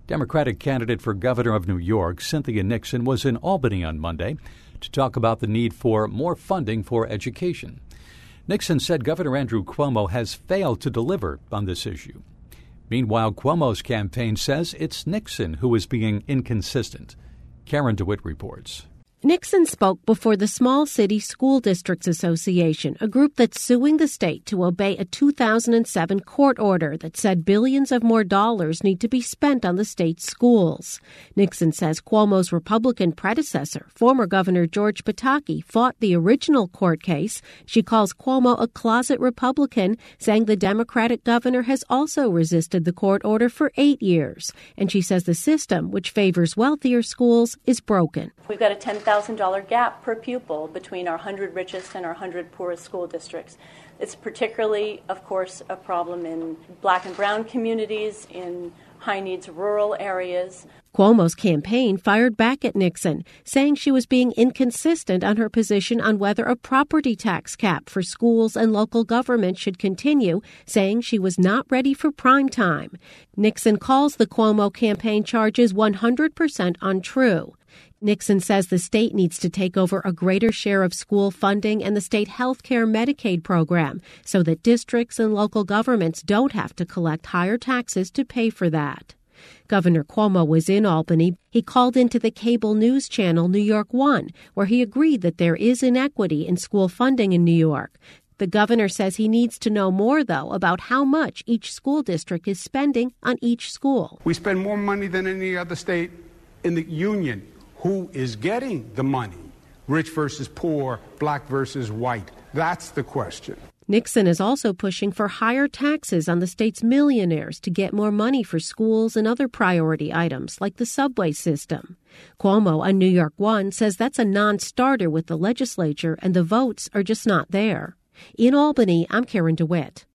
Democratic candidate for governor of New York, Cynthia Nixon, was in Albany on Monday to talk about the need for more funding for education. Nixon said Governor Andrew Cuomo has failed to deliver on this issue. Meanwhile, Cuomo's campaign says it's Nixon who is being inconsistent. Karen DeWitt reports. Nixon spoke before the Small City School Districts Association, a group that's suing the state to obey a 2007 court order that said billions of more dollars need to be spent on the state's schools. Nixon says Cuomo's Republican predecessor, former Governor George Pataki, fought the original court case. She calls Cuomo a closet Republican, saying the Democratic governor has also resisted the court order for 8 years. And she says the system, which favors wealthier schools, is broken. We've got a $10,000 gap per pupil between our 100 richest and our 100 poorest school districts. It's particularly, of course, a problem in black and brown communities, in high-needs rural areas. Cuomo's campaign fired back at Nixon, saying she was being inconsistent on her position on whether a property tax cap for schools and local government should continue, saying she was not ready for prime time. Nixon calls the Cuomo campaign charges 100% untrue. Nixon says the state needs to take over a greater share of school funding and the state health care Medicaid program so that districts and local governments don't have to collect higher taxes to pay for that. Governor Cuomo was in Albany. He called into the cable news channel New York One, where he agreed that there is inequity in school funding in New York. The governor says he needs to know more, though, about how much each school district is spending on each school. We spend more money than any other state in the union. Who is getting the money? Rich versus poor, black versus white. That's the question. Nixon is also pushing for higher taxes on the state's millionaires to get more money for schools and other priority items like the subway system. Cuomo on New York One says that's a non-starter with the legislature and the votes are just not there. In Albany, I'm Karen DeWitt.